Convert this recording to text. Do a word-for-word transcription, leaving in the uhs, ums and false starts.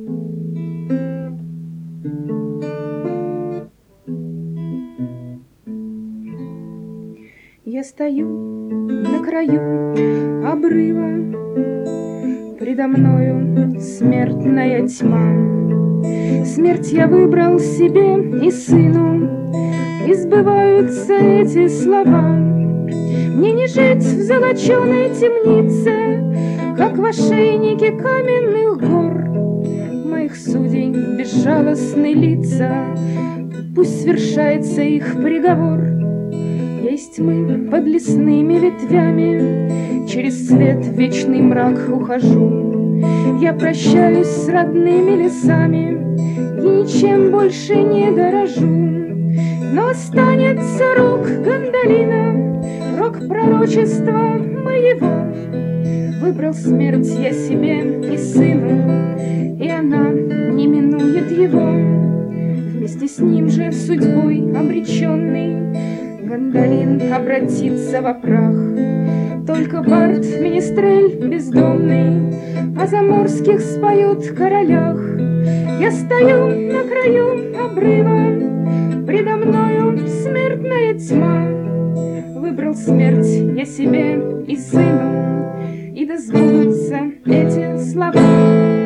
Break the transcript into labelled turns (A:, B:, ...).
A: Я стою на краю обрыва, предо мною смертная тьма. Смерть я выбрал себе и сыну, и сбываются эти слова. Мне не жить в золоченой темнице, как в ошейнике каменных гор. Моих судей безжалостны лица, пусть свершается их приговор. Я из тьмы под лесными ветвями через свет в вечный мрак ухожу. Я прощаюсь с родными лесами и ничем больше не дорожу. Но останется рок Гандолина, рок пророчества моего. Выбрал смерть я себе и сыну, и она не минует его. Вместе с ним же судьбой обреченный Гандолин обратится во прах. Только бард, министрель бездомный о заморских споют королях. Я стою на краю обрыва, предо мною смертная тьма. Выбрал смерть я себе и сыну, и да сбудутся эти слова.